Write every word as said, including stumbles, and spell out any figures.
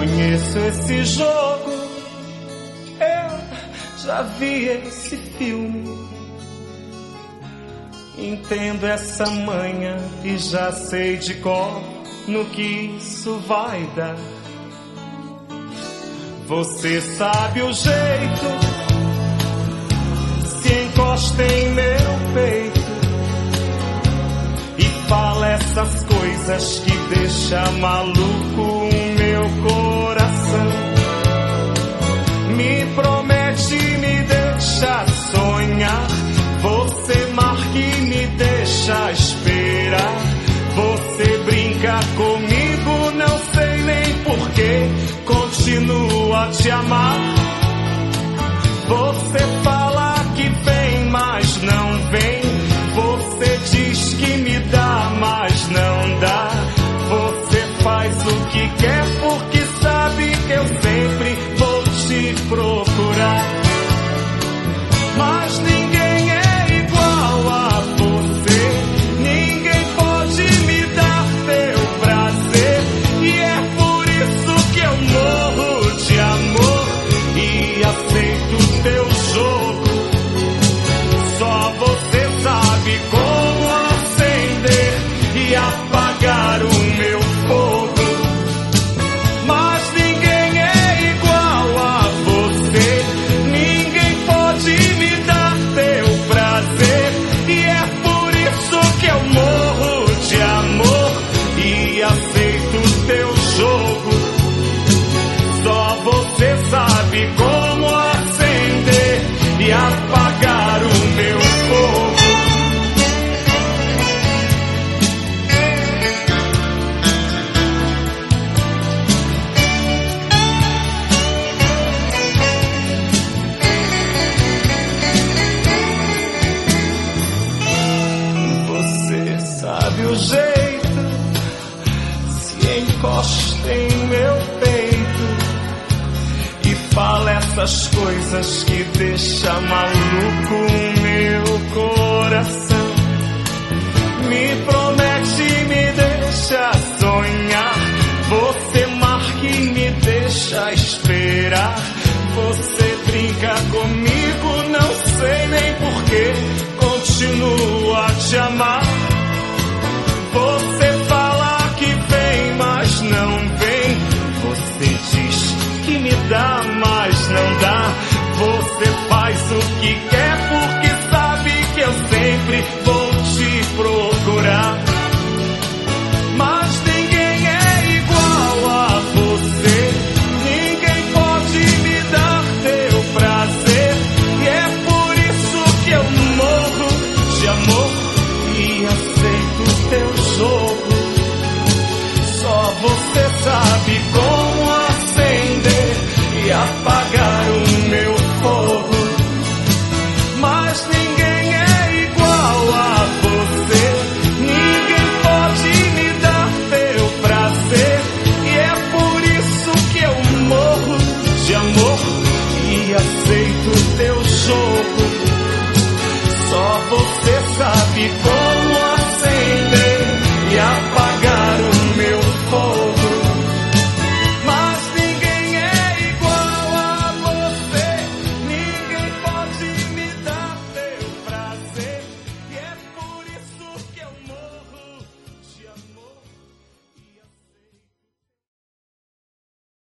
Conheço esse jogo, eu já vi esse filme. Entendo essa manha e já sei de cor no que isso vai dar. Você sabe o jeito, se encosta em meu peito e fala essas coisas que deixa maluco o meu coração. Me promete, me deixa sonhar. Você marca e me deixa esperar. Você brinca comigo, não sei nem porquê. Continua a te amar. Você fala que vem, mas não vem. Você diz que me dá, mas não dá. Você faz o que quer porque sabe que eu sempre vou te procurar. Mas ninguém é igual a você. Ninguém pode me dar teu prazer. E é por isso que eu morro de amor e aceito teu jogo. Só você sabe como acender e apagar o meu fogo. Mas ninguém é igual a você. Ninguém pode me dar teu prazer. E é por isso que eu morro de amor e aceito teu jogo. Só você sabe como acender e apagar o meu fogo. Você sabe o jeito, se encosta em meu peito e fala essas coisas que deixa maluco o meu coração. Me promete, me deixa sonhar. Você marca e me deixa esperar. Você brinca comigo, não sei nem porquê. Continua a te amar. Você fala que vem, mas não vem. Você diz que me dá mais.